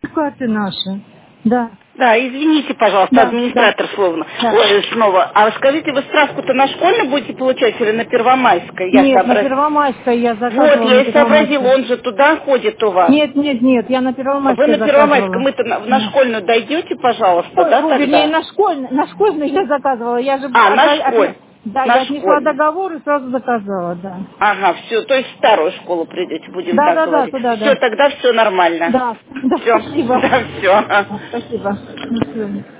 Карты наши. Да. Да, извините, пожалуйста, Да, да. администратор словно. Да. Ой, снова. А скажите, вы справку-то на школьной будете получать или на Первомайской? Я Нет, на сообразила. Первомайской я Вот, заказывала я на и сообразила, Первомайской. он же туда ходит у вас. Нет, я на Вы Первомайской на Первомайской, заказывала. мы-то на Да. школьную дойдете, пожалуйста, Ой, да, ой, вернее, тогда? на школьной я заказывала. Я же А, на школь. да, На я отнесла школьную. договор и сразу заказала, да. Ага, все, то есть в старую школу придете, будем так Да, говорить. туда, Все, да. тогда все нормально. Да, Все, спасибо. да, все. Спасибо. До свидания.